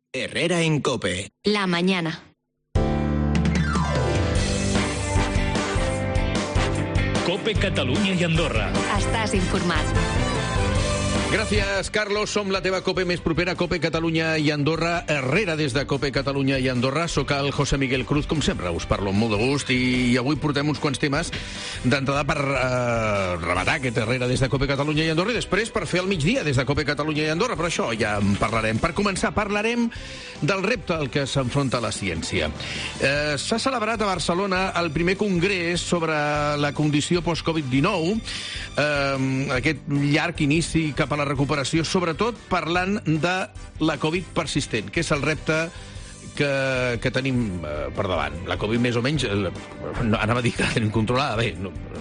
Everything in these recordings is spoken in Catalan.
Herrera en COPE. La mañana. COPE Catalunya i Andorra. Estàs informat. Gràcies, Carlos. Som la teva COPE més propera, COPE Catalunya i Andorra. Herrera des de COPE Catalunya i Andorra. Soc el José Miguel Cruz, com sempre. Us parlo amb molt de gust i avui portem uns quants temes d'entrada per rematar aquest Herrera des de COPE Catalunya i Andorra i després per fer el migdia des de COPE Catalunya i Andorra, però això ja en parlarem. Per començar, parlarem del repte al que s'enfronta la ciència. S'ha celebrat a Barcelona el primer congrés sobre la condició post-Covid-19, aquest llarg inici cap a la recuperació, sobretot parlant de la Covid persistent, que és el repte que tenim per davant. La Covid més o menys, anava a dir que la tenim controlada, bé,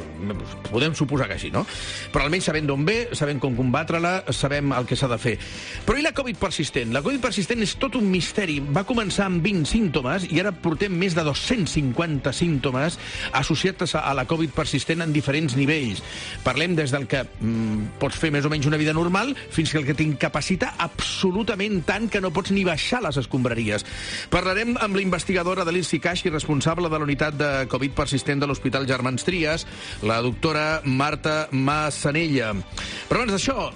podem suposar que així, no? Però almenys sabem d'on ve, sabem com combatre-la, sabem el que s'ha de fer. Però i la Covid persistent? La Covid persistent és tot un misteri. Va començar amb 20 símptomes i ara portem més de 250 símptomes associats a la Covid persistent en diferents nivells. Parlem des del que pots fer més o menys una vida normal fins que el que t'incapacita absolutament tant que no pots ni baixar les escombraries. Parlarem amb la investigadora de l'IRSI-CAIX i responsable de la unitat de Covid persistent de l'Hospital Germans Trias, la doctora Marta Massanella. Però abans d'això,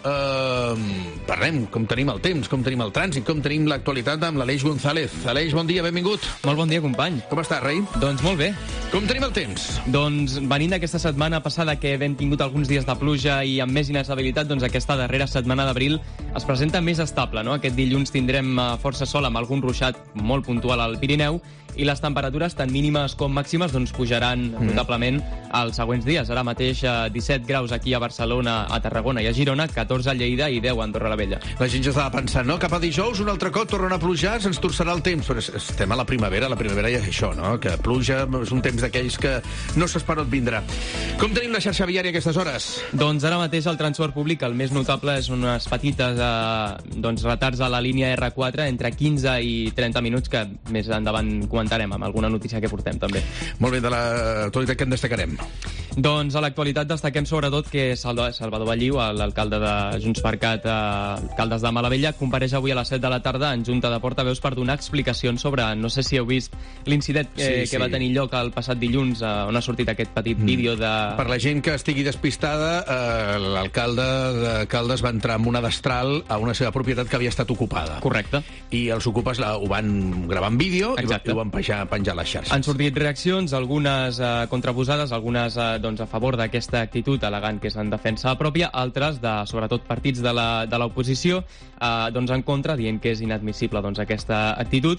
parlem com tenim el temps, com tenim el trànsit, com tenim l'actualitat amb l'Aleix González. Aleix, bon dia, benvingut. Molt bon dia, company. Com estàs, rei? Doncs molt bé. Com tenim el temps? Doncs venint d'aquesta setmana passada que hem tingut alguns dies de pluja i amb més inestabilitat, doncs aquesta darrera setmana d'abril es presenta més estable, no? Aquest dilluns tindrem força sol amb algun ruixat molt puntual al Pirineu i les temperatures, tant mínimes com màximes, doncs pujaran notablement els següents dies. Ara mateix 17 graus aquí a Barcelona, a Tarragona i a Girona, 14 a Lleida i 10 a Andorra la Vella. La gent ja estava pensant, no? Cap a dijous, un altre cop tornen a plujar, se'ns torçarà el temps. Però estem a la primavera ja és això, no? Que pluja és un temps d'aquells que no s'espera vindrà. Com tenim la xarxa viària a aquestes hores? Doncs ara mateix el transport públic, el més notable és unes petites retards a la línia R4 entre 15 i 30 minuts, que més endavant comentarem amb alguna notícia que portem també. Molt bé, de l'actualitat que en destacarem? Doncs a l'actualitat destaquem sobretot que Salvador Balliu, l'alcalde de JxCat, Caldes de Malavella, compareix avui a les 7 de la tarda en Junta de Portaveus per donar explicacions sobre, no sé si heu vist l'incident que va tenir lloc el passat dilluns, on ha sortit aquest petit vídeo de... Per la gent que estigui despistada, l'alcalde de Caldes va entrar amb una destral a una seva propietat que havia estat ocupada. Correcte. I els ocupes ho van gravar en vídeo i ho van penjar a les xarxes. Han sortit reaccions, algunes contraposades, algunes a favor d'aquesta actitud, al·legant que és en defensa pròpia, altres, sobretot partits de l'oposició, en contra, dient que és inadmissible aquesta actitud,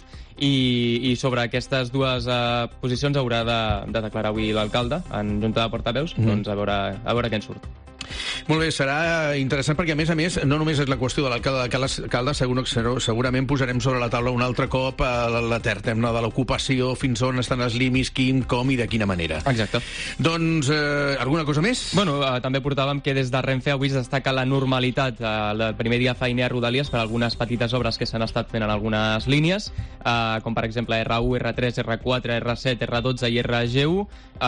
i sobre aquestes dues posicions haurà de declarar avui l'alcalde en Junta de Portaveus, a veure què en surt. Molt bé, serà interessant perquè, a més, no només és la qüestió de l'alcalde de Caldes, segurament posarem sobre la taula un altre cop l'etern de l'ocupació, fins on estan els límits, quin, com i de quina manera. Exacte. Doncs, alguna cosa més? Bueno, també portàvem que des de Renfe avui es destaca la normalitat el primer dia feiner a Rodalies per algunes petites obres que s'han estat fent en algunes línies, com per exemple R1, R3, R4, R7, R12 i RG1,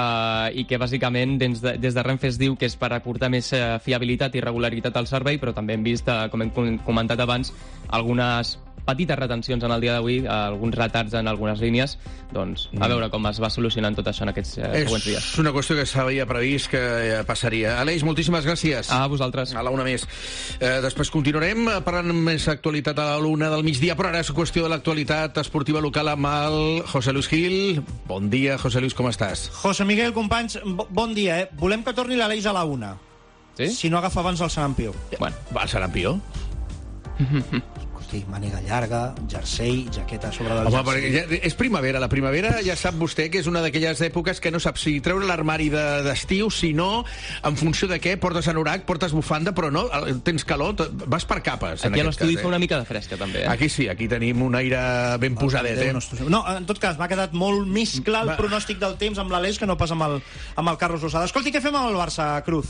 i que bàsicament des de Renfe es diu que és per aportar més fiabilitat i regularitat al servei, però també hem vist, com hem comentat abans, algunes petites retencions en el dia d'avui, alguns retards en algunes línies, doncs a veure com es va solucionant tot això en aquests següents dies. És una qüestió que s'havia previst que passaria. Aleix, moltíssimes gràcies. A vosaltres. A la una més. Després continuarem parlant més actualitat a la una del migdia, però ara és qüestió de l'actualitat esportiva local amb el José Luis Gil. Bon dia, José Luis, com estàs? José Miguel, companys, bon dia, Volem que torni l'Aleix a la una. Sí? Si no agafa abans el Sarampió. Bueno, el Sarampió? Hosti, màniga llarga, jersei, jaqueta sobre del jersei. Perquè és primavera. La primavera ja sap vostè que és una d'aquelles èpoques que no sap si treure l'armari d'estiu, si no, en funció de què, portes anorac, portes bufanda, però no, tens calor, vas per capes. Aquí a l'estudi fa una mica de fresca, també. Aquí sí, aquí tenim un aire ben posadet. No, en tot cas, m'ha quedat molt més clar el pronòstic del temps amb l'Aleix que no pas amb el Carlos Losada. Escolti, què fem amb el Barça, Cruz?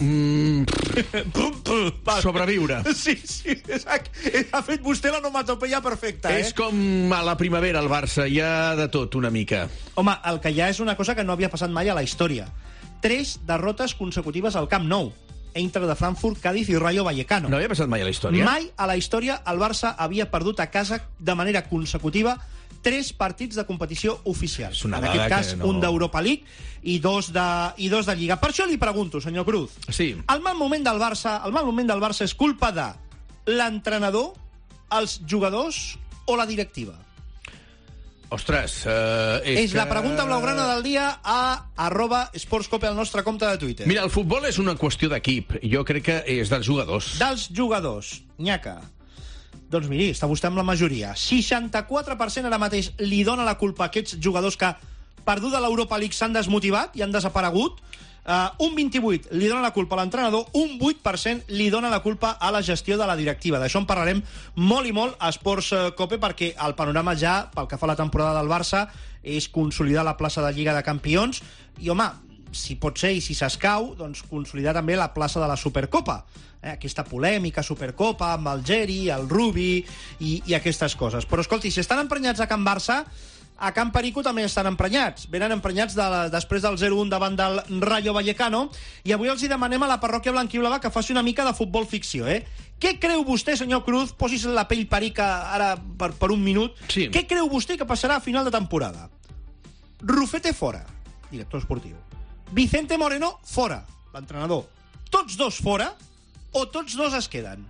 Sobreviure. Sí, ha fet vostè la onomatopeia perfecta, És com a la primavera, el Barça, hi ha de tot, una mica. Home, el que ja és una cosa que no havia passat mai a la història. 3 derrotes consecutives al Camp Nou. Eintracht de Frankfurt, Cádiz i Rayo Vallecano. No havia passat mai a la història? Mai a la història el Barça havia perdut a casa de manera consecutiva 3 partits de competició oficial. En aquest cas, un d'Europa League i dos de Lliga. Per això li pregunto, senyor Cruz, sí. El mal moment del Barça és culpa de l'entrenador, els jugadors o la directiva? Ostres, és la pregunta blaugrana del dia a @sportscope al nostre compte de Twitter. Mira, el futbol és una qüestió d'equip. Jo crec que és dels jugadors. Dels jugadors. Nyaca. Doncs miri, està vostè amb la majoria. 64% ara mateix li dona la culpa a aquests jugadors que, perduda l'Europa League, s'han desmotivat i han desaparegut. Un 28% li dona la culpa a l'entrenador, un 8% li dona la culpa a la gestió de la directiva. D'això en parlarem molt i molt a Esports Cope, perquè el panorama ja, pel que fa a la temporada del Barça, és consolidar la plaça de Lliga de Campions i, home, si pot ser i si s'escau, doncs consolidar també la plaça de la Supercopa. Aquesta polèmica Supercopa amb el Geri, el Rubi i aquestes coses. Però, escolti, si estan emprenyats a Can Barça, a Can Perico també estan emprenyats. Venen emprenyats després del 0-1 davant del Rayo Vallecano, i avui els hi demanem a la parròquia blanquiblava que faci una mica de futbol ficció, Què creu vostè, senyor Cruz, posis la pell perica ara per un minut, sí. Què creu vostè que passarà a final de temporada? Rufete fora, director esportiu. Vicente Moreno fora, l'entrenador. Tots dos fora o tots dos es queden?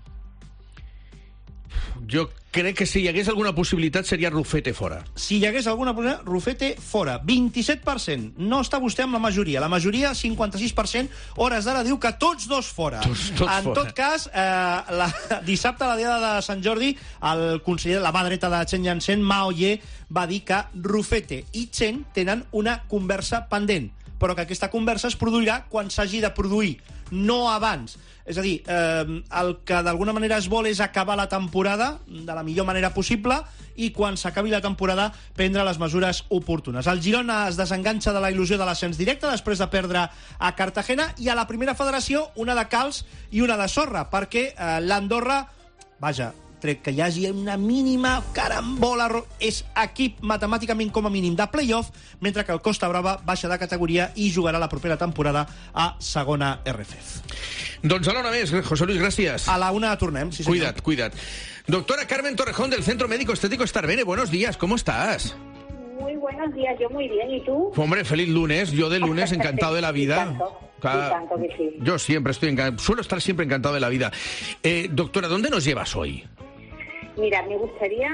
Jo crec que si hi hagués alguna possibilitat seria Rufete fora. Si hi hagués alguna possibilitat, Rufete fora. 27%. No està vostè amb la majoria. La majoria, 56%, hores d'ara diu que tots dos fora. Tots en fora. tot cas, dissabte, a la diada de Sant Jordi, el conseller, la mà dreta de Chen Yanchen, Mao Ye, va dir que Rufete i Chen tenen una conversa pendent, però que aquesta conversa es produirà quan s'hagi de produir, no abans. És a dir, el que d'alguna manera es vol és acabar la temporada de la millor manera possible i quan s'acabi la temporada prendre les mesures oportunes. El Girona es desenganxa de la il·lusió de l'ascens directe després de perdre a Cartagena, i a la primera federació una de calç i una de sorra, perquè l'Andorra, vaja, tret que hi hagi una mínima carambola, és equip matemàticament com a mínim de play-off, mentre que el Costa Brava baixa de categoria i jugarà la propera temporada a segona RFF. Doncs a l'hora més, José Luis, gràcies. A la una tornem, sí senyor. Cuida't. Doctora Carmen Torrejón, del Centro Médico Estético Starbene, buenos días, ¿cómo estás? Muy buenos días, yo muy bien, ¿y tú? Hombre, feliz lunes, yo de lunes encantado de la vida. Y tanto que sí. Yo siempre suelo estar siempre encantado de la vida. Doctora, ¿dónde nos llevas hoy? Mira, me gustaría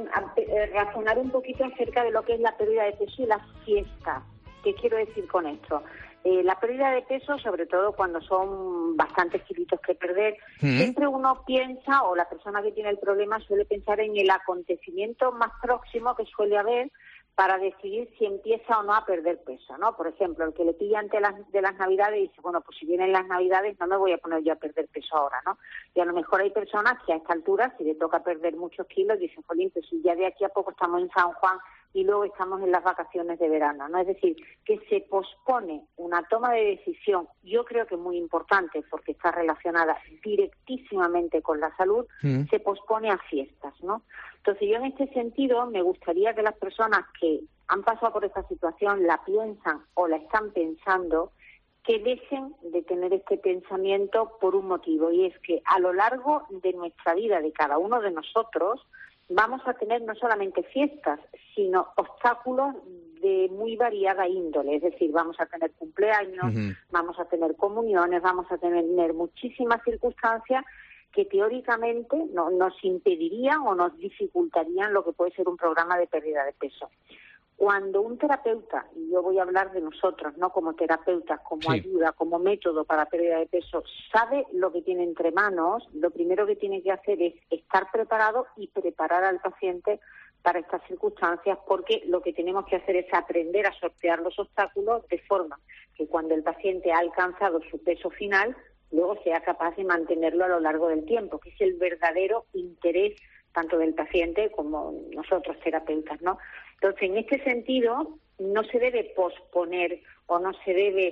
razonar un poquito acerca de lo que es la pérdida de peso y las fiestas. ¿Qué quiero decir con esto? La pérdida de peso, sobre todo cuando son bastantes kilitos que perder, siempre uno piensa, o la persona que tiene el problema suele pensar en el acontecimiento más próximo que suele haber para decidir si empieza o no a perder peso, ¿no? Por ejemplo, el que le pilla antes de las Navidades dice, bueno, pues si vienen las Navidades no me voy a poner yo a perder peso ahora, ¿no? Y a lo mejor hay personas que a esta altura, si le toca perder muchos kilos, dicen, jolín, pues si ya de aquí a poco estamos en San Juan y luego estamos en las vacaciones de verano, ¿no? Es decir, que se pospone una toma de decisión, yo creo que muy importante porque está relacionada directísimamente con la salud, se pospone a fiestas, ¿no? Entonces yo en este sentido me gustaría que las personas que han pasado por esta situación la piensan o la están pensando, que dejen de tener este pensamiento por un motivo, y es que a lo largo de nuestra vida, de cada uno de nosotros, vamos a tener no solamente fiestas, sino obstáculos de muy variada índole. Es decir, vamos a tener cumpleaños, vamos a tener comuniones, vamos a tener muchísimas circunstancias que teóricamente nos impedirían o nos dificultarían lo que puede ser un programa de pérdida de peso. Cuando un terapeuta, y yo voy a hablar de nosotros, no como terapeutas, como ayuda, como método para pérdida de peso, sabe lo que tiene entre manos, lo primero que tiene que hacer es estar preparado y preparar al paciente para estas circunstancias, porque lo que tenemos que hacer es aprender a sortear los obstáculos de forma que cuando el paciente ha alcanzado su peso final, luego sea capaz de mantenerlo a lo largo del tiempo, que es el verdadero interés tanto del paciente como nosotros terapeutas, ¿no? Entonces, en este sentido, no se debe posponer o no se debe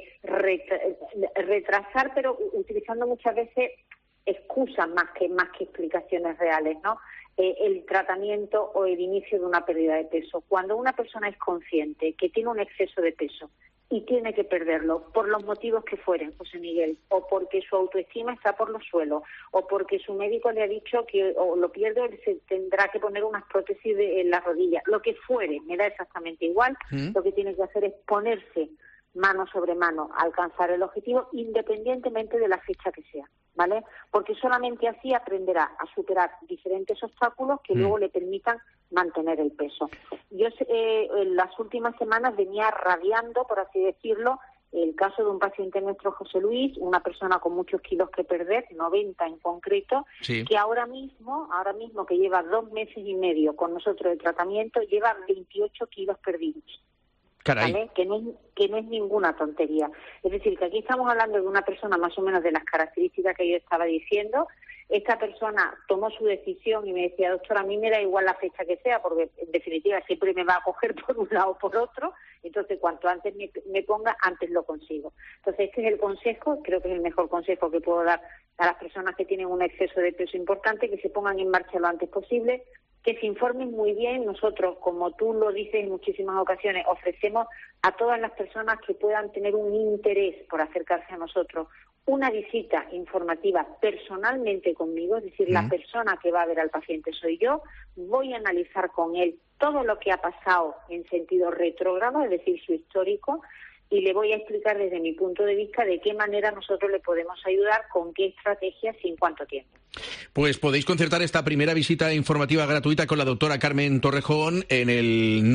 retrasar, pero utilizando muchas veces excusas más que explicaciones reales, ¿no? El tratamiento o el inicio de una pérdida de peso. Cuando una persona es consciente que tiene un exceso de peso y tiene que perderlo por los motivos que fueren, José Miguel, o porque su autoestima está por los suelos, o porque su médico le ha dicho que o lo pierde o se tendrá que poner unas prótesis en las rodillas, lo que fuere, me da exactamente igual. Lo que tiene que hacer es ponerse mano sobre mano, alcanzar el objetivo independientemente de la fecha que sea, ¿vale? Porque solamente así aprenderá a superar diferentes obstáculos que luego le permitan mantener el peso. Yo en las últimas semanas venía radiando, por así decirlo, el caso de un paciente nuestro, José Luis, una persona con muchos kilos que perder, 90 en concreto, que ahora mismo que lleva 2 meses y medio con nosotros de tratamiento, lleva 28 kilos perdidos. ¿Vale? Que no es ninguna tontería. Es decir, que aquí estamos hablando de una persona más o menos de las características que yo estaba diciendo. Esta persona tomó su decisión y me decía, doctora, a mí me da igual la fecha que sea, porque en definitiva siempre me va a coger por un lado o por otro, entonces cuanto antes me ponga, antes lo consigo. Entonces este es el consejo, creo que es el mejor consejo que puedo dar a las personas que tienen un exceso de peso importante, que se pongan en marcha lo antes posible, que se informen muy bien. Nosotros, como tú lo dices en muchísimas ocasiones, ofrecemos a todas las personas que puedan tener un interés por acercarse a nosotros una visita informativa personalmente conmigo, es decir, la persona que va a ver al paciente soy yo, voy a analizar con él todo lo que ha pasado en sentido retrógrado, es decir, su histórico, y le voy a explicar desde mi punto de vista de qué manera nosotros le podemos ayudar, con qué estrategias y en cuánto tiempo. Pues podéis concertar esta primera visita informativa gratuita con la doctora Carmen Torrejón en el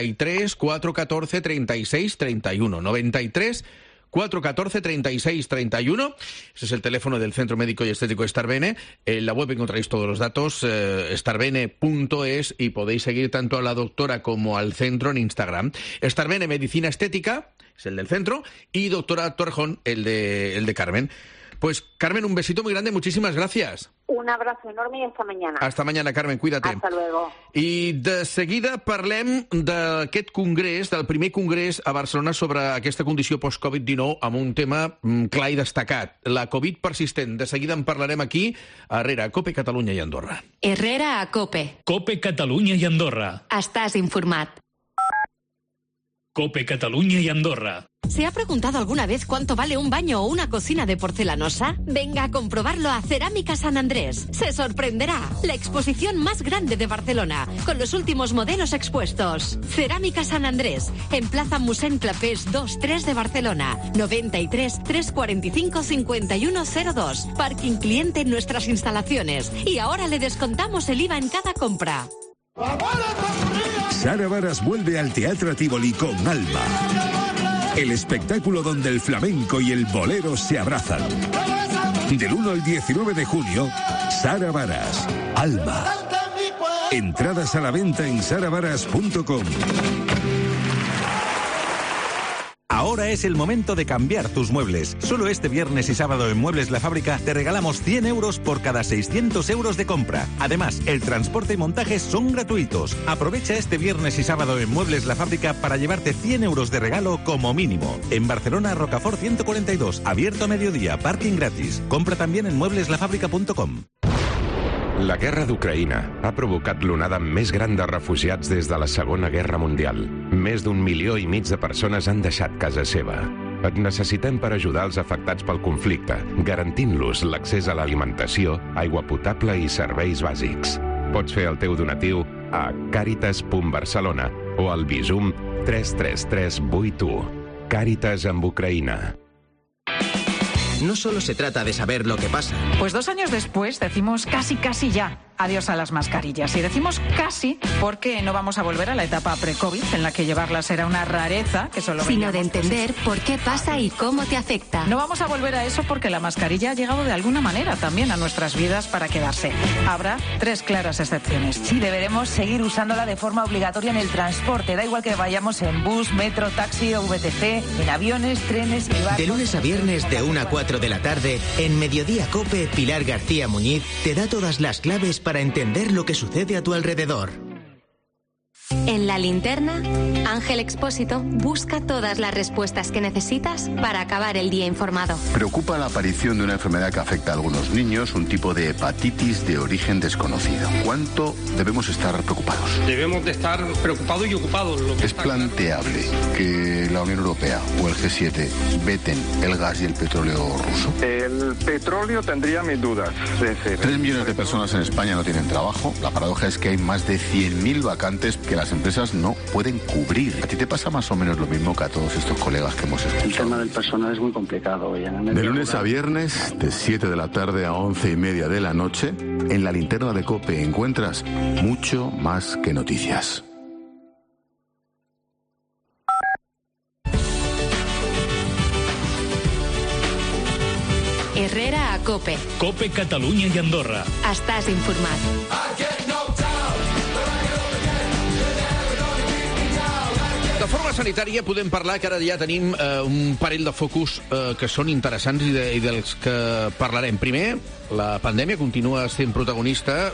93 414 36 31. 93 414 36 31. Ese es el teléfono del Centro Médico y Estético Starbene. En la web encontraréis todos los datos, starbene.es, y podéis seguir tanto a la doctora como al centro en Instagram. Starbene Medicina Estética es el del centro y doctora Torrejón el de Carmen. Pues Carmen, un besito muy grande, muchísimas gracias. Un abrazo enorme i hasta mañana. Hasta mañana, Carmen, cuídate. Hasta luego. I de seguida parlem d'aquest congrés, del primer congrés a Barcelona sobre aquesta condició post-Covid-19 amb un tema clar i destacat, la Covid persistent. De seguida en parlarem aquí, a Herrera, a COPE, Catalunya i Andorra. Herrera a COPE. COPE Catalunya i Andorra. Estàs informat. COPE Catalunya i Andorra. ¿Se ha preguntado alguna vez cuánto vale un baño o una cocina de porcelanosa? Venga a comprobarlo a Cerámica San Andrés. Se sorprenderá. La exposición más grande de Barcelona, con los últimos modelos expuestos. Cerámica San Andrés, en Plaza Mossèn Clapés 2-3 de Barcelona. 93 345 5102. Parking cliente en nuestras instalaciones. Y ahora le descontamos el IVA en cada compra. Sara Varas vuelve al Teatro Tívoli con Alma. El espectáculo donde el flamenco y el bolero se abrazan. Del 1 al 19 de junio, Sara Varas, Alma. Entradas a la venta en saravaras.com. Ahora es el momento de cambiar tus muebles. Solo este viernes y sábado en Muebles La Fábrica te regalamos 100 euros por cada 600 euros de compra. Además, el transporte y montaje son gratuitos. Aprovecha este viernes y sábado en Muebles La Fábrica para llevarte 100 euros de regalo como mínimo. En Barcelona, Rocafort 142, abierto a mediodía, parking gratis. Compra también en muebleslafábrica.com. La guerra d'Ucraïna ha provocat l'onada més gran de refugiats des de la Segona Guerra Mundial. Més d'1,5 milió de persones han deixat casa seva. Et necessitem per ajudar els afectats pel conflicte, garantint-los l'accés a l'alimentació, aigua potable i serveis bàsics. Pots fer el teu donatiu a caritas.barcelona o al Bizum 33381. Càritas amb Ucraïna. No solo se trata de saber lo que pasa. Pues 2 años después decimos casi ya adiós a las mascarillas. Y decimos casi porque no vamos a volver a la etapa pre-COVID, en la que llevarlas era una rareza, que solo sino de entender por qué pasa y cómo te afecta. No vamos a volver a eso porque la mascarilla ha llegado de alguna manera también a nuestras vidas para quedarse. Habrá 3 claras excepciones. Sí, deberemos seguir usándola de forma obligatoria en el transporte. Da igual que vayamos en bus, metro, taxi o VTC, en aviones, trenes y barcos. De lunes a viernes de 1 a 4 de la tarde, en Mediodía COPE, Pilar García Muñiz te da todas las claves para entender lo que sucede a tu alrededor. En La Linterna, Ángel Expósito busca todas las respuestas que necesitas para acabar el día informado. Preocupa la aparición de una enfermedad que afecta a algunos niños, un tipo de hepatitis de origen desconocido. ¿Cuánto debemos estar preocupados? Debemos de estar preocupados y ocupados. ¿Es planteable que la Unión Europea o el G7 veten el gas y el petróleo ruso? El petróleo tendría mis dudas. 3 millones de personas en España no tienen trabajo. La paradoja es que hay más de 100.000 vacantes que las empresas no pueden cubrir. ¿A ti te pasa más o menos lo mismo que a todos estos colegas que hemos escuchado? El tema del personal es muy complicado. De lunes a viernes, de 7 de la tarde a 11:30 de la noche, en La Linterna de COPE encuentras mucho más que noticias. Herrera a COPE. COPE Catalunya i Andorra. Estàs informat. De forma sanitària podem parlar que ara ja tenim un parell de focus que són interessants i dels que parlarem. Primer, la pandèmia continua sent protagonista,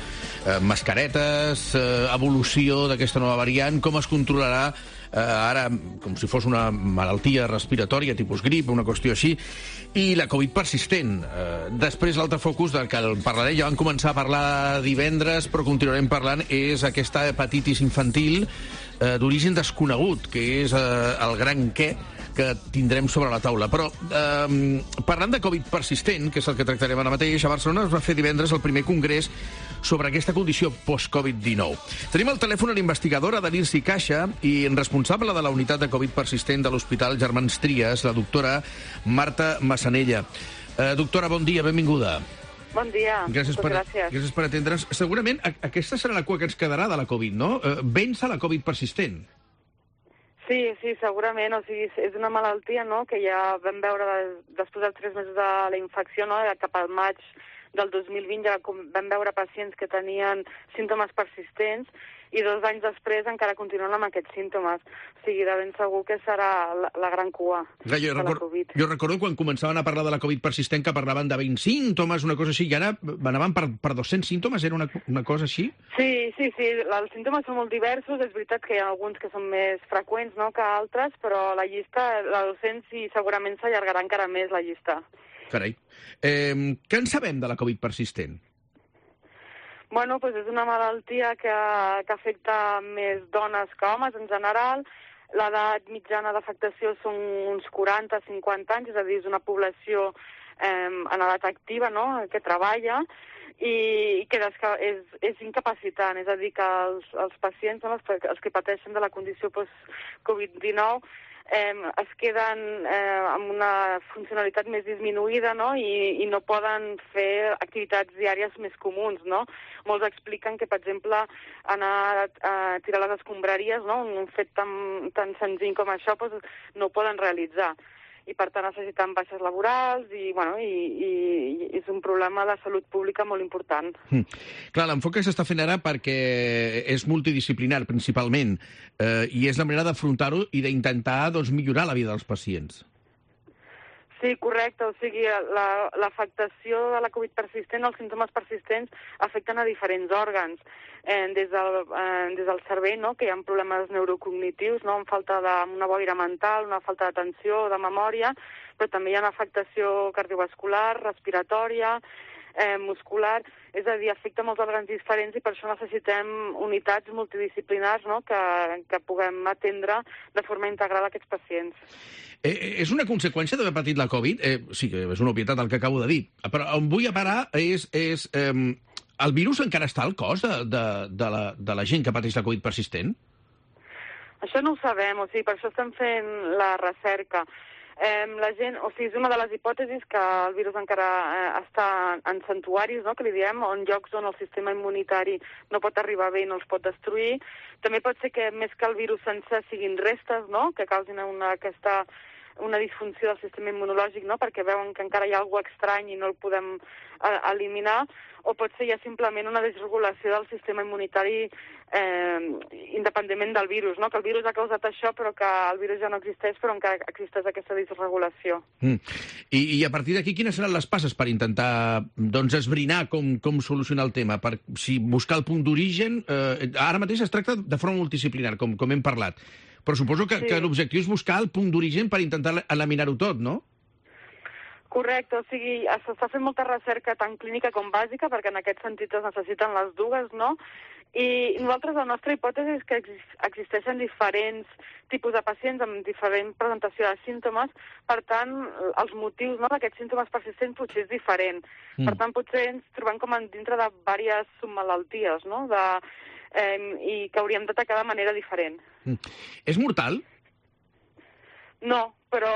mascaretes, evolució d'aquesta nova variant, com es controlarà ara com si fos una malaltia respiratòria, tipus grip, una qüestió així, i la Covid persistent. Després, l'altre focus del que parlarem, ja vam començar a parlar divendres, però continuarem parlant, és aquesta hepatitis infantil d'origen desconegut, que és el gran què que tindrem sobre la taula. Però, parlant de Covid persistent, que és el que tractarem ara mateix, a Barcelona es va fer divendres el primer congrés sobre aquesta condició post-Covid-19. Tenim al telèfon l'investigadora de l'IRSI Caixa i responsable de la unitat de Covid persistent de l'Hospital Germans Trias, la doctora Marta Massanella. Doctora, bon dia, benvinguda. Bon dia, gràcies per atendre'ns. Segurament aquesta serà la cua que ens quedarà de la Covid, no? Vèncer la Covid persistent. Sí, segurament. O sigui, és una malaltia, no?, que ja vam veure després dels 3 mesos de la infecció, no?, cap al maig del 2020 ja vam veure pacients que tenien símptomes persistents i 2 anys després encara continuen amb aquests símptomes. O sigui, de ben segur que serà la gran cua de la Covid. Jo recordo quan començaven a parlar de la Covid persistent que parlaven de 20 símptomes, una cosa així, i ara anaven per 200 símptomes, era una cosa així? Sí, els símptomes són molt diversos, és veritat que hi ha alguns que són més freqüents, no?, que altres, però la llista, la 200, i segurament s'allargarà encara més la llista. Carai. Què en sabem de la Covid persistent? Bueno, doncs és una malaltia que afecta més dones que homes en general. L'edat mitjana d'afectació són uns 40-50 anys, és a dir, és una població en edat activa, no?, que treballa, i que és incapacitant, és a dir, que els pacients, no?, els que pateixen de la condició post-Covid-19, es queden amb una funcionalitat més disminuïda, no?, i no poden fer activitats diàries més comuns, no? Molts expliquen que, per exemple, anar a tirar les escombraries, no?, un fet tan senzill com això, doncs no ho poden realitzar. I, per tant, necessiten baixes laborals i és un problema de salut pública molt important. Clar, l'enfoc que s'està fent ara perquè és multidisciplinar, principalment, i és la manera d'afrontar-ho i d'intentar millorar la vida dels pacients. Sí, correcte. O sigui, l'afectació de la Covid persistent, els símptomes persistents, afecten a diferents òrgans. Des del cervell, no?, que hi ha problemes neurocognitius, no?, amb falta d'una boira mental, una falta d'atenció, de memòria, però també hi ha una afectació cardiovascular, respiratòria, muscular, és a dir, afecta molts òrgans diferents i per això necessitem unitats multidisciplinars, no?, que puguem atendre de forma integral aquests pacients. És una conseqüència d'haver patit la Covid? Sí, és una obvietat el que acabo de dir, però on vull a parar és el virus encara està al cos de la gent que pateix la Covid persistent? Això no ho sabem, o sigui, per això estem fent la recerca. La gent, o sigui, és una de les hipòtesis que el virus encara està en santuaris, no?, que li diem, en llocs on el sistema immunitari no pot arribar bé i no els pot destruir. També pot ser que més que el virus sencer siguin restes, no?, que causin aquesta una disfunció del sistema immunològic, no? Perquè veuen que encara hi ha alguna cosa estrany i no el podem eliminar, o pot ser ja simplement una desregulació del sistema immunitari independentment del virus, no? Que el virus ha causat això, però que el virus ja no existeix, però encara existeix aquesta desregulació. I a partir d'aquí, quines seran les passes per intentar esbrinar com solucionar el tema? Per si buscar el punt d'origen... Ara mateix es tracta de forma multidisciplinar, com hem parlat, però suposo que l'objectiu és buscar el punt d'origen per intentar eliminar-ho tot, no? Correcte, o sigui, s'està fent molta recerca tant clínica com bàsica, perquè en aquest sentit es necessiten les dues, no? I nosaltres, la nostra hipòtesi és que existeixen diferents tipus de pacients amb diferent presentació de símptomes, per tant, els motius d'aquests símptomes persistents potser és diferent. Per tant, potser ens trobem com dintre de diverses submalalties, no? I que hauríem d'atacar de manera diferent. És mortal? No, però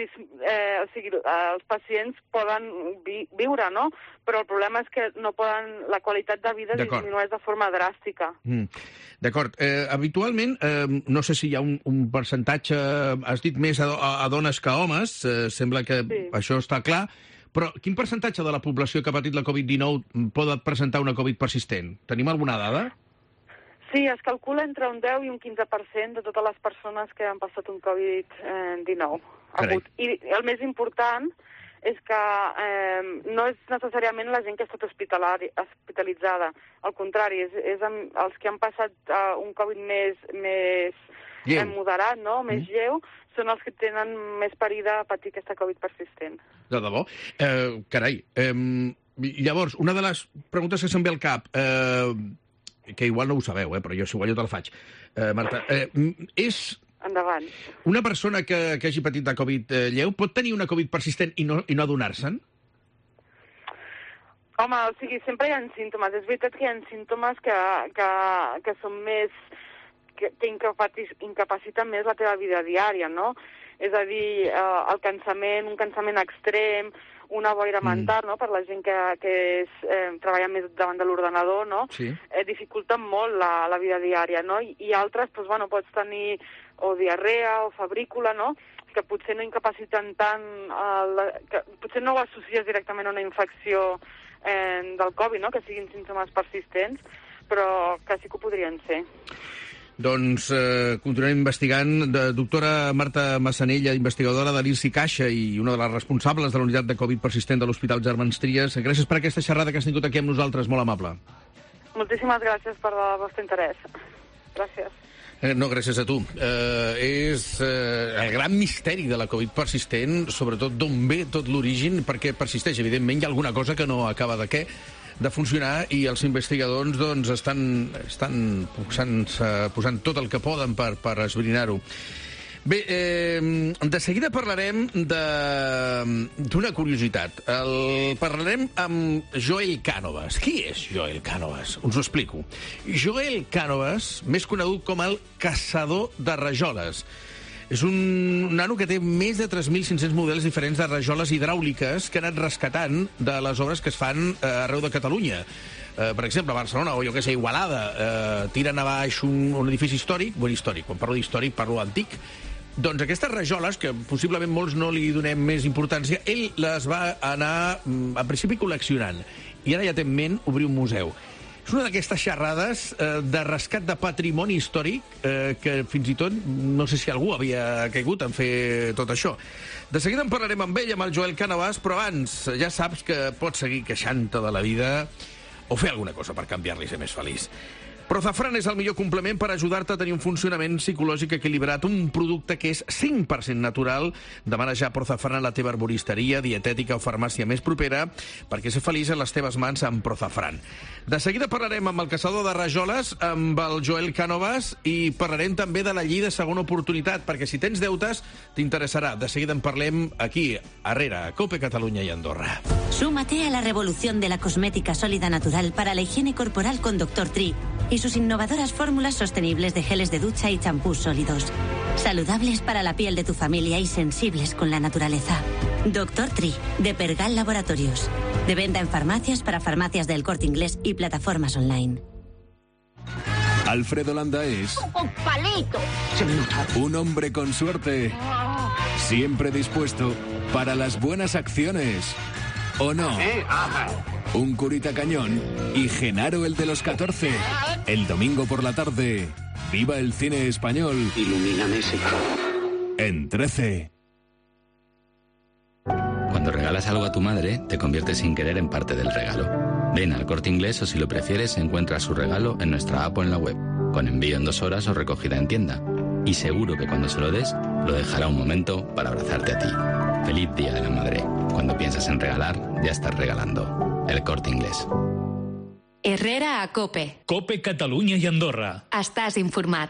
els pacients poden viure, no? Però el problema és que no poden... La qualitat de vida disminueix de forma dràstica. D'acord. Habitualment, no sé si hi ha un percentatge, has dit més a dones que a homes, sembla que això està clar, però quin percentatge de la població que ha patit la Covid-19 pot presentar una Covid persistent? Tenim alguna dada? Sí, es calcula entre un 10 i un 15% de totes les persones que han passat un Covid-19. I el més important és que no és necessàriament la gent que ha estat hospitalitzada. Al contrari, és els que han passat un Covid més moderat, no? Més lleu, són els que tenen més perill de patir aquesta Covid persistent. De debò? Carai. Llavors, una de les preguntes que se'm ve al cap... que igual no ho sabeu, però jo, si igual jo te la faig. Marta, és... Endavant. Una persona que hagi patit de Covid lleu pot tenir una Covid persistent i no adonar-se'n? Home, o sigui, sempre hi ha símptomes. És veritat que hi ha símptomes que són més... que incapaciten més la teva vida diària, no? És a dir, el cansament, un cansament extrem, una boira mental, no?, per la gent que treballa més davant de l'ordenador, no? Sí. Dificulten molt la vida diària, no? I altres, doncs, bueno, pots tenir o diarrea o febrícula, no?, que potser no incapaciten tant... que potser no ho associes directament a una infecció del Covid, no?, que siguin símptomes persistents, però que sí que ho podrien ser. Doncs continuem investigant. Doctora Marta Massanella, investigadora de l'IRSI Caixa i una de les responsables de la unitat de Covid persistent de l'Hospital Germans Trias. Gràcies per aquesta xerrada que has tingut aquí amb nosaltres, molt amable. Moltíssimes gràcies per el vostre interès. Gràcies. No, gràcies a tu. És el gran misteri de la Covid persistent, sobretot d'on ve tot l'origen, perquè persisteix. Evidentment, hi ha alguna cosa que no acaba de funcionar i els investigadors doncs, estan posant tot el que poden per esbrinar-ho. Bé, de seguida parlarem d'una curiositat. Parlarem amb Joel Cánovas. Qui és Joel Cánovas? Us ho explico. Joel Cánovas, més conegut com el caçador de rajoles. És un nano que té més de 3.500 models diferents de rajoles hidràuliques que ha anat rescatant de les obres que es fan arreu de Catalunya. Per exemple, a Barcelona, o jo que sé, Igualada, tiren a baix un edifici històric, quan parlo d'històric parlo antic, doncs aquestes rajoles, que possiblement molts no li donem més importància, ell les va anar, en principi, col·leccionant. I ara ja té en ment obrir un museu. És una d'aquestes xerrades de rescat de patrimoni històric que fins i tot no sé si algú havia caigut en fer tot això. De seguida en parlarem amb ell, amb el Joel Cánovas, però abans ja saps que pots seguir queixant-te de la vida o fer alguna cosa per canviar-li i ser més feliç. Prozafran és el millor complement per ajudar-te a tenir un funcionament psicològic equilibrat, un producte que és 100% natural. Demana ja Prozafran a la teva arboristeria, dietètica o farmàcia més propera perquè ser feliç en les teves mans amb Prozafran. De seguida parlarem amb el caçador de rajoles, amb el Joel Cánovas, i parlarem també de la llei de segona oportunitat, perquè si tens deutes t'interessarà. De seguida en parlem aquí, a COPE Catalunya i Andorra. Súmate a la revolución de la cosmética sólida natural para la higiene corporal con Dr. Tree y sus innovadoras fórmulas sostenibles de geles de ducha y champús sólidos. Saludables para la piel de tu familia y sensibles con la naturaleza. Dr. Tree, de Pergal Laboratorios. De venta en farmacias para farmacias del Corte Inglés y plataformas online. Alfredo Landa es un palito. un hombre con suerte Siempre dispuesto para las buenas acciones. ¿O no? Un Curita Cañón y Genaro el de los 14. El domingo por la tarde. Viva el cine español. Ilumíname, Señor. En 13. Cuando regalas algo a tu madre, te conviertes sin querer en parte del regalo. Ven al Corte Inglés o, si lo prefieres, encuentra su regalo en nuestra app o en la web, con envío en 2 horas o recogida en tienda. Y seguro que cuando se lo des, lo dejará un momento para abrazarte a ti. Feliz Día de la Madre. Cuando piensas en regalar, ya estás regalando. El Corte Inglés. Herrera a Cope. Cope Catalunya i Andorra. Estàs informat.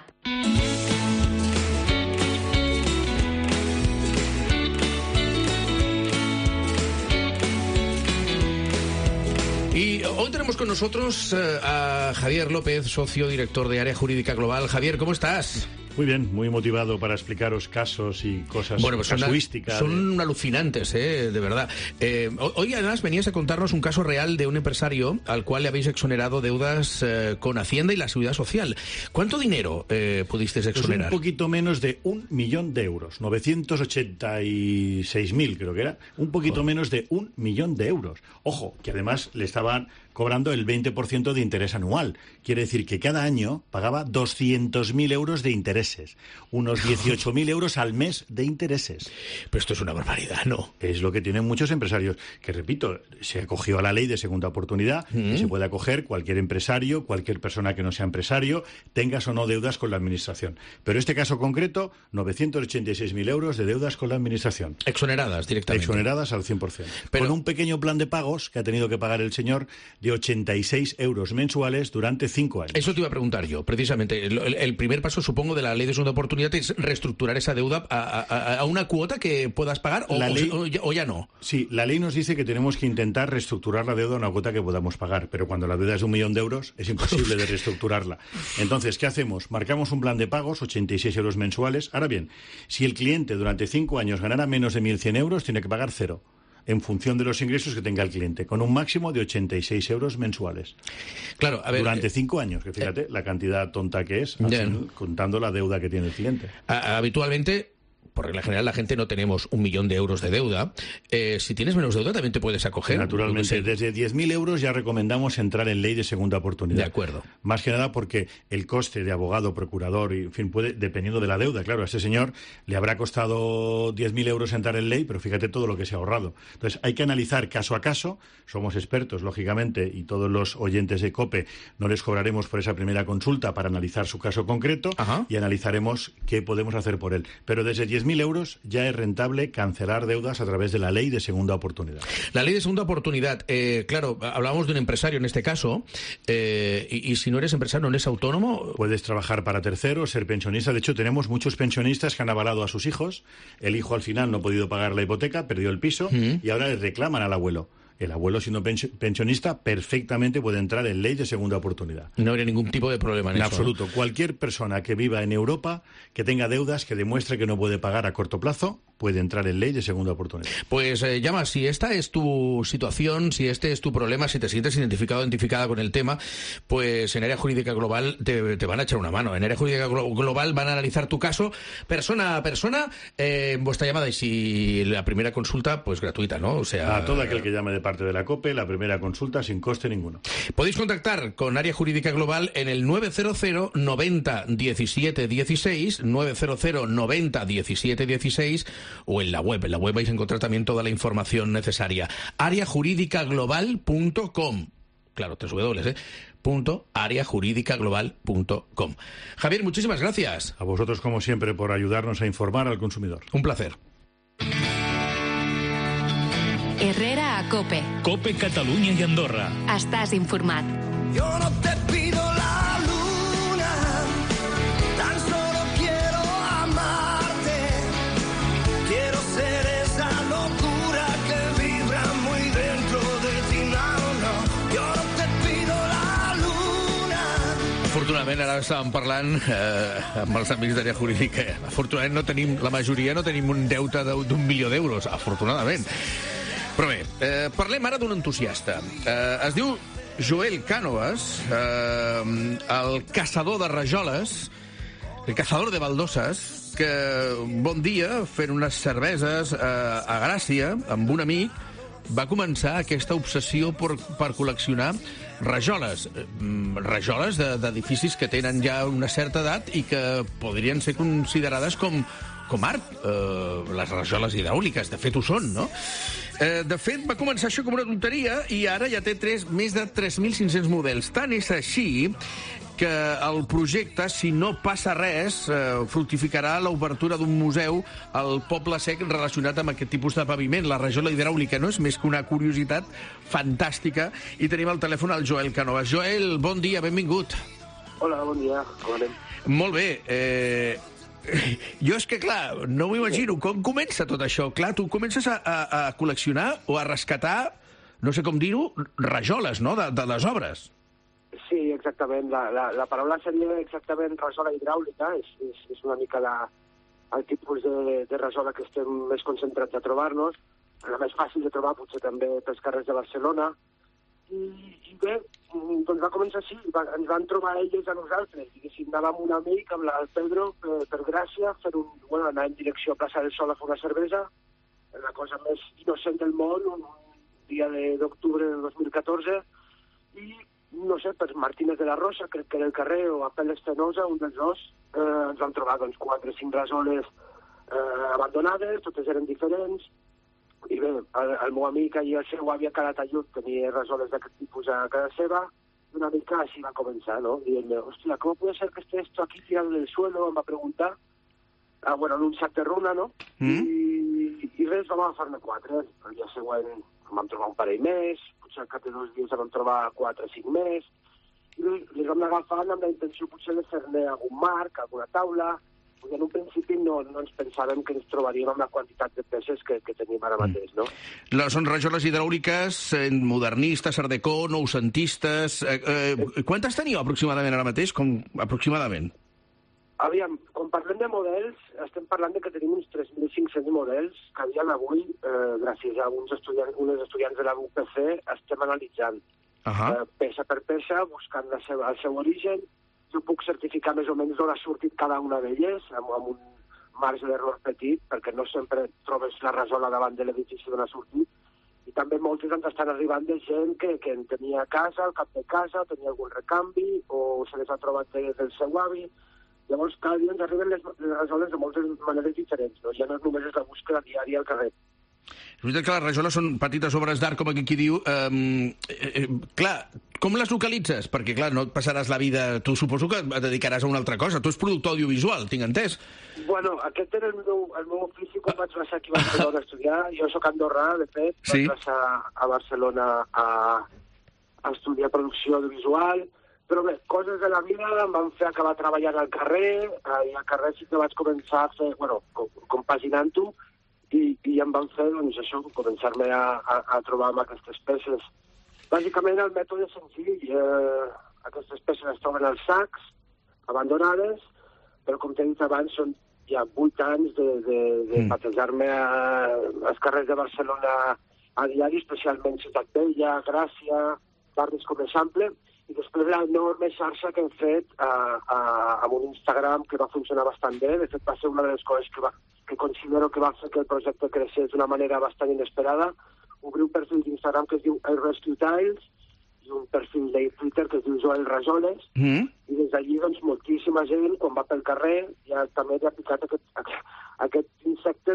Y hoy tenemos con nosotros a Javier López, socio director de Área Jurídica Global. Javier, ¿cómo estás? Muy bien, muy motivado para explicaros casos y cosas casuísticas. Son alucinantes, de verdad. Hoy además venías a contarnos un caso real de un empresario al cual le habéis exonerado deudas con Hacienda y la Seguridad Social. ¿Cuánto dinero pudisteis exonerar? Pues un poquito menos de 1 millón de euros, 986.000 creo que era, un poquito menos de 1 millón de euros. Ojo, que además le estaban cobrando el 20% de interés anual. Quiere decir que cada año pagaba 200.000 euros de intereses, unos 18.000 euros al mes de intereses. Pero esto es una barbaridad, ¿no? Es lo que tienen muchos empresarios, que repito, se acogió a la ley de segunda oportunidad, y se puede acoger cualquier empresario, cualquier persona que no sea empresario, tengas o no deudas con la administración. Pero este caso concreto, 986.000 euros de deudas con la administración. Exoneradas directamente. Exoneradas al 100%. Pero con un pequeño plan de pagos que ha tenido que pagar el señor de 86 euros mensuales durante 5 años. Eso te iba a preguntar yo, precisamente. El primer paso, supongo, de la ley de segunda oportunidad es reestructurar esa deuda a una cuota que puedas pagar o ya no. Sí, la ley nos dice que tenemos que intentar reestructurar la deuda a una cuota que podamos pagar, pero cuando la deuda es de 1 millón de euros es imposible de reestructurarla. Entonces, ¿qué hacemos? Marcamos un plan de pagos, 86 euros mensuales. Ahora bien, si el cliente durante 5 años ganara menos de 1.100 euros, tiene que pagar 0. En función de los ingresos que tenga el cliente, con un máximo de 86 euros mensuales. Claro, a ver, durante 5 años, que fíjate la cantidad tonta que es, contando la deuda que tiene el cliente. Habitualmente, por regla general, la gente no tenemos 1 millón de euros de deuda. Si tienes menos deuda, también te puedes acoger. Naturalmente, desde 10.000 euros ya recomendamos entrar en ley de segunda oportunidad. De acuerdo. Más que nada porque el coste de abogado, procurador, y, en fin, puede, dependiendo de la deuda. Claro, a este señor le habrá costado 10.000 euros entrar en ley, pero fíjate todo lo que se ha ahorrado. Entonces, hay que analizar caso a caso. Somos expertos, lógicamente, y todos los oyentes de COPE no les cobraremos por esa primera consulta para analizar su caso concreto. Y analizaremos qué podemos hacer por él. Pero desde 10.000 euros ya es rentable cancelar deudas a través de la ley de segunda oportunidad. La ley de segunda oportunidad, claro, hablábamos de un empresario en este caso, y si no eres empresario, ¿no eres autónomo? Puedes trabajar para terceros, ser pensionista. De hecho, tenemos muchos pensionistas que han avalado a sus hijos. El hijo al final no ha podido pagar la hipoteca, perdió el piso, y ahora le reclaman al abuelo. El abuelo, siendo pensionista, perfectamente puede entrar en ley de segunda oportunidad. No habría ningún tipo de problema en eso. En absoluto. ¿No? Cualquier persona que viva en Europa, que tenga deudas, que demuestre que no puede pagar a corto plazo, puede entrar en ley de segunda oportunidad. Pues llama, si esta es tu situación, si este es tu problema, si te sientes identificado o identificada con el tema, pues en Área Jurídica Global te van a echar una mano. En Área Jurídica Global van a analizar tu caso persona a persona, vuestra llamada, y si la primera consulta, pues gratuita, ¿no? O sea, a todo aquel que llame de parte de la COPE, la primera consulta sin coste ninguno. Podéis contactar con Área Jurídica Global en el 900 90 17 16, 900 90 17 16, o en la web. En la web vais a encontrar también toda la información necesaria. areajurídicaglobal.com. Claro, 3 W, .areajurídicaglobal.com. Javier, muchísimas gracias. A vosotros, como siempre, por ayudarnos a informar al consumidor. Un placer. Herrera a Cope. Cope Catalunya i Andorra. Estàs informat. Yo no te pido la luna, tan solo quiero amarte. Quiero ser esa locura que vibra muy dentro de ti, no. Yo no te pido la luna. Afortunadament, ara estàvem parlant amb els amics d'Àrea Jurídica. Afortunadament, la majoria no tenim un deute d'1 milió d'euros, afortunadament. Però bé, parlem ara d'un entusiasta. Es diu Joel Cánovas, el caçador de rajoles, el cazador de baldosas, que bon dia, fent unes cerveses a Gràcia, amb un amic, va començar aquesta obsessió per col·leccionar rajoles. Rajoles d'edificis que tenen ja una certa edat i que podrien ser considerades com art. Les rajoles hidràuliques, de fet ho són, no? De fet, va començar això com una tonteria i ara ja té més de 3.500 models. Tant és així que el projecte, si no passa res, fructificarà l'obertura d'un museu al Poble Sec relacionat amb aquest tipus de paviment. La rajola hidràulica no és més que una curiositat fantàstica. I tenim al telèfon el Joel Canovas. Joel, bon dia, benvingut. Hola, bon dia, com anem? Molt bé. Jo és que, clar, no m'ho imagino. Com comença tot això? Clar, tu comences a col·leccionar o a rescatar, no sé com dir-ho, rajoles, no?, de les obres. Sí, exactament. La paraula seria exactament rajola hidràulica. És una mica el tipus de rajola que estem més concentrats a trobar-nos. La més fàcil de trobar, potser també pels carrers de Barcelona. I bé, doncs va començar així. Ens van trobar ells a nosaltres. Diguéssim, anàvem amb un amic, amb el Pedro, per Gràcia, anar en direcció a Plaça del Sol a fer una cervesa. La cosa més innocent del món, un dia d'octubre de 2014. I no sé, per Martínez de la Rosa, crec que era el carrer, o a Pel Espinosa, un dels dos, ens vam trobar 4 o 5 rajoles abandonades, totes eren diferents, i bé, el meu amic i el seu avi a cada tallut tenia rajoles d'aquest tipus a casa seva, i una mica així va començar, no? Dient-me, hòstia, ¿cómo puede ser que esté esto aquí tirado en el suelo? Em va preguntar, en un sac de runa, no? I res, vam agafar-ne 4. El dia següent vam trobar un parell més, potser al cap de 2 dies vam trobar 4 o 5 més, i les vam agafar amb la intenció potser de fer-ne algun marc, alguna taula, perquè en un principi no ens pensàvem que ens trobaríem amb la quantitat de peces que tenim ara mateix, no? Són rajoles hidràuliques modernistes, art déco, noucentistes... Quantes teniu aproximadament ara mateix? Aproximadament? Aviam, quan parlem de models, estem parlant de que tenim uns 3.500 models que a dia d'avui, gràcies a unes estudiants de la UPC, estem analitzant peça per peça, buscant el seu origen. Jo puc certificar més o menys d'on ha sortit cada una d'elles, amb un marge d'error petit, perquè no sempre trobes la rajola davant de l'edifici d'on ha sortit. I també moltes ens estan arribant de gent que en tenia a casa, al cap de casa, tenia algun recanvi, o se les ha trobat del seu avi. Llavors, cada dia ens arriben les rajoles de moltes maneres diferents, no? Ja no només és la búsqueda diària al carrer. És veritat que les rajoles són petites obres d'art, com aquí qui diu. Clar, com les localitzes? Perquè, clar, no et passaràs la vida... Tu suposo que et dedicaràs a una altra cosa. Tu ets productor audiovisual, tinc entès? Bueno, aquest era el meu ofici quan vaig passar aquí a Barcelona a estudiar. Jo soc andorrà, de fet. Sí. Vaig passar a Barcelona a estudiar producció audiovisual. Però bé, coses de la vida em van fer acabar treballant al carrer, i al carrer sí que vaig començar a fer, compaginant-ho, i em van fer, doncs, això, començar-me a trobar amb aquestes peces. Bàsicament, el mètode és senzill. Aquestes peces es troben als sacs, abandonades, però, com t'he dit abans, són ja 8 anys de patejar-me als carrers de Barcelona a diari, especialment Ciutat Vella, Gràcia, barris com l'Eixample, i després l'enorme xarxa que hem fet amb un Instagram que va funcionar bastant bé. De fet, va ser una de les coses que considero que va fer que el projecte creixés d'una manera bastant inesperada. Obrir un perfil d'Instagram que es diu El Rescue Tiles i un perfil de Twitter que es diu Joel Rajoles. I des d'allí, doncs, moltíssima gent, quan va pel carrer, ja també ha picat aquest insecte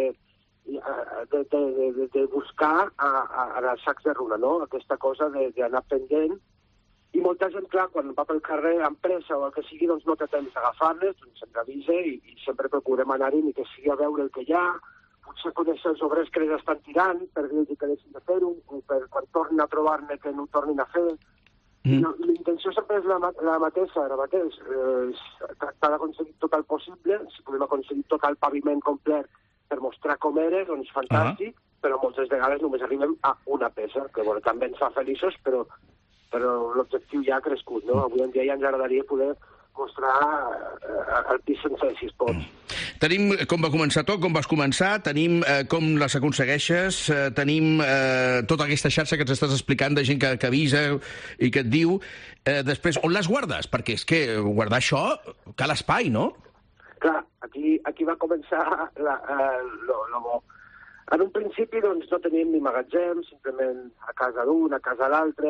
de buscar en els sacs de runa, no? Aquesta cosa d'anar pendent. I molta gent, clar, quan va pel carrer amb pressa o el que sigui, doncs no té temps d'agafar-les, doncs se'ns avisa i sempre procurem anar-hi ni que sigui a veure el que hi ha, potser conèixer els obrers que les estan tirant per dir-los que deixin de fer-ho, o per quan tornin a trobar-ne que no ho tornin a fer. L'intenció sempre és la mateixa, ara mateix, tractar d'aconseguir tot el possible, si podem aconseguir tot el paviment complet per mostrar com era, doncs fantàstic, però moltes vegades només arribem a una peça, que bueno, també ens fa feliços, però l'objectiu ja ha crescut, no? Avui en dia ja ens agradaria poder mostrar el pis sencer, si es pot. Tenim com va començar tot, com vas començar, tenim com les aconsegueixes, tenim tota aquesta xarxa que ens estàs explicant de gent que avisa i que et diu. Després, on les guardes? Perquè és que guardar això cal espai, no? Clar, aquí va començar lo bo. En un principi doncs, no teníem ni magatzem, simplement a casa d'un, a casa l'altre.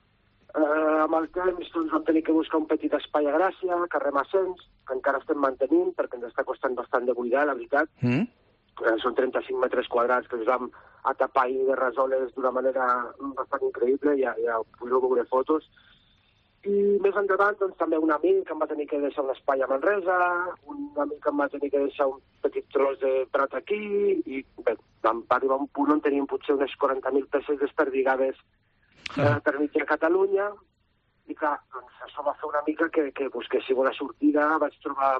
Amb el temps doncs, vam tenir que buscar un petit espai a Gràcia, carrer Massens, que encara estem mantenint perquè ens està costant bastant de buidar, la veritat. Són 35 metres quadrats que ens vam atapar ahir de rajoles d'una manera bastant increïble, ja podreu veure fotos. I més endavant, doncs, també un amic em va tenir que deixar un espai a Manresa, un amic em va tenir que deixar un petit tros de prat aquí, i bé, vam arribar a un punt on teníem potser unes 40.000 peces desperdigades per mig de Catalunya, i clar, doncs, això va fer una mica que busquéssim una sortida. Vaig trobar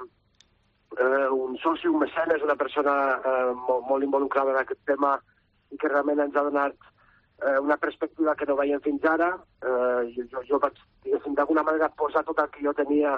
un soci, un mecenes, una persona molt involucrada en aquest tema i que realment ens ha donat una perspectiva que no veiem fins ara. Jo vaig, diguéssim, d'alguna manera posar tot el que jo tenia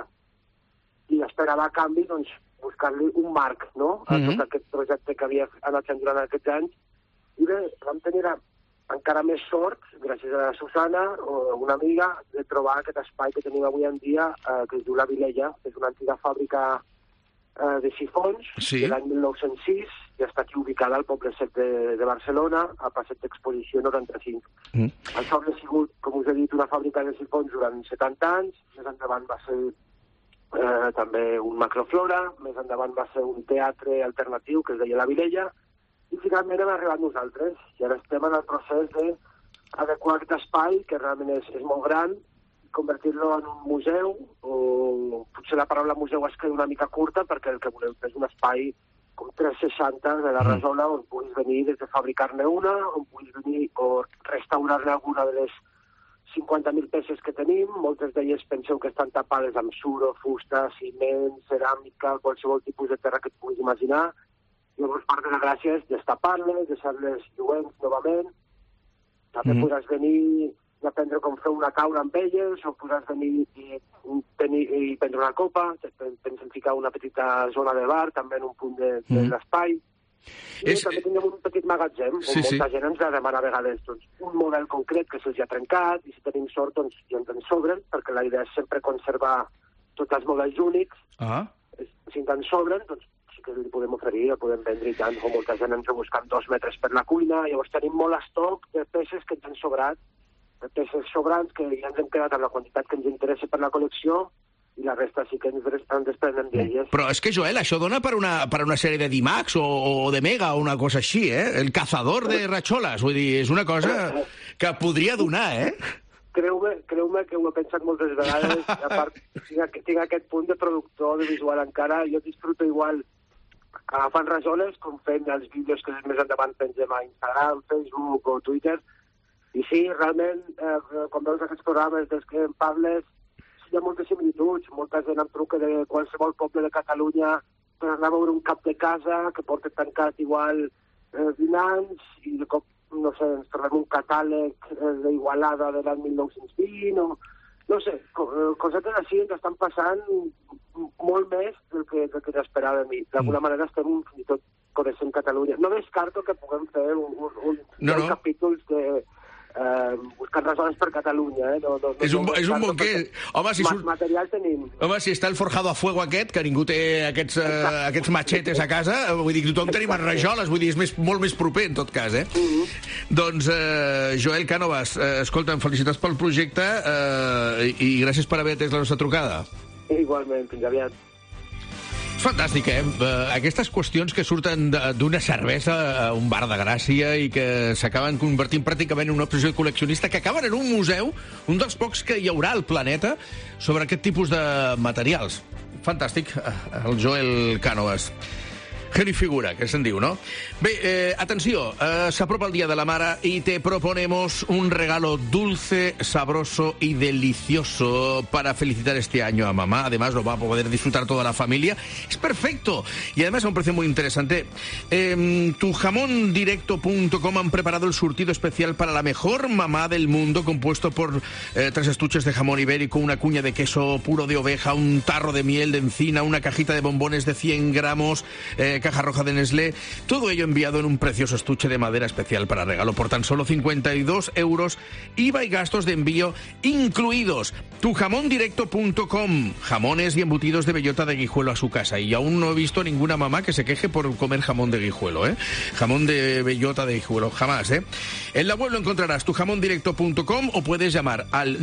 i esperava a canvi, doncs, buscar-li un marc, no?, a tot aquest projecte que havia anat fent durant aquests anys. I bé, vam tenir encara més sort, gràcies a Susana, una amiga, de trobar aquest espai que tenim avui en dia, que es diu La Vilella, que és una antiga fàbrica de sifons, de l'any 1906, i està aquí ubicada al Poble Sec de Barcelona, a Passeig d'Exposició 95. Això havia sigut, com us he dit, una fàbrica de sifons durant 70 anys, més endavant va ser també un macroflora, més endavant va ser un teatre alternatiu que es deia La Vilella, i finalment hem arribat nosaltres, i ara estem en el procés d'adequar aquest espai, que realment és molt gran, convertir-lo en un museu, o potser la paraula museu es queda una mica curta, perquè el que volem és un espai com 360 de la rajola, on puguis venir des de fabricar-ne una, on puguis venir o restaurar-ne alguna de les 50.000 peces que tenim. Moltes d'elles penseu que estan tapades amb suro, fusta, ciment, ceràmica, qualsevol tipus de terra que et puguis imaginar. Llavors, part de la gràcia és destapar-les, deixar-les lluents novament. També podràs venir i aprendre com fer una taula amb elles, o podràs venir i prendre una copa. Pensem ficar una petita zona de bar, també en un punt de l'espai. I també tenim un petit magatzem, on molta gent ens demana a vegades un model concret que se'ls ha trencat, i si tenim sort, doncs ja ens sobren, perquè la idea és sempre conservar tots els models únics. Si ens sobren, doncs sí que li podem oferir, el podem vendre i tant, o molta gent ens ha buscat 2 metres per la cuina. Llavors tenim molt estoc de peces que ens han sobrat, de peces sobrants que ja ens hem quedat amb la quantitat que ens interessa per la col·lecció, i la resta sí que ens desprenem d'elles. Però és que, Joel, això dona per una sèrie de Dimax o de Mega o una cosa així, El cazador de rajoles. Vull dir, és una cosa que podria donar, Creu-me que ho he pensat moltes vegades. A part, tinc aquest punt de productor de visual encara. Jo disfruto igual agafant rajoles com fent els vídeos que més endavant pengem a Instagram, Facebook o Twitter. I sí, realment, quan veus aquests programes dels que em parles, hi ha moltes similituds. Molta gent em truca de qualsevol poble de Catalunya per anar a veure un cap de casa que porta tancat igual 20 anys, i de cop, no sé, ens trobem un catàleg d'Igualada de l'any 1920, o no sé, cosetes així ens estan passant molt més del que n'esperava a mi. D'alguna manera estem fins i tot coneixent Catalunya. No descarto que puguem fer un capítol de buscant rajoles per Catalunya. És un bonquer. Home, material tenim. Home, si està el forjado a fuego aquest, que ningú té aquests machetes a casa, vull dir, tothom tenim rajoles, vull dir, és molt més proper, en tot cas, Doncs, Joel Cánovas, escolta'm, felicitats pel projecte i gràcies per haver atès la nostra trucada. Igualment, fins aviat. Fantàstic, Aquestes qüestions que surten d'una cervesa a un bar de Gràcia i que s'acaben convertint pràcticament en una obsessió col·leccionista, que acaben en un museu, un dels pocs que hi haurà al planeta, sobre aquest tipus de materials. Fantàstic, el Joel Cánovas. Geni figura, que se'n diu, ¿no? Bé, atenció, s'apropa el Día de la Mare y te proponemos un regalo dulce, sabroso y delicioso para felicitar este año a mamá. Además, lo va a poder disfrutar toda la familia. Es perfecto. Y además a un precio muy interesante. Tujamondirecto.com han preparado el surtido especial para la mejor mamá del mundo, compuesto por 3 estuches de jamón ibérico, una cuña de queso puro de oveja, un tarro de miel de encina, una cajita de bombones de 100 gramos, caja roja de Nestlé, todo ello enviado en un precioso estuche de madera especial para regalo por tan solo 52 euros, IVA y gastos de envío incluidos. Tujamondirecto.com, jamones y embutidos de bellota de Guijuelo a su casa. Y aún no he visto ninguna mamá que se queje por comer jamón de Guijuelo, ¿eh? Jamón de bellota de Guijuelo, jamás, ¿eh? En la web lo encontrarás, tujamondirecto.com, o puedes llamar al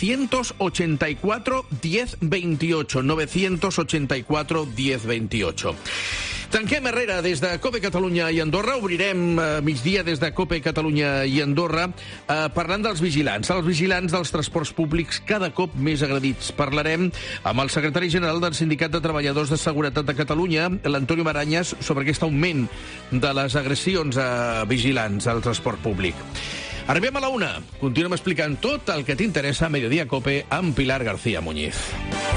984 1028, 984 1028. Tanquem Herrera des de COPE Catalunya i Andorra. Obrirem migdia des de COPE Catalunya i Andorra parlant dels vigilants. Els vigilants dels transports públics cada cop més agredits. Parlarem amb el secretari general del Sindicat de Treballadors de Seguretat de Catalunya, l'Antonio Maranyas, sobre aquest augment de les agressions a vigilants al transport públic. Arribem a la 1. Continuem explicant tot el que t'interessa a Mediodía Cope amb Pilar García Muñiz.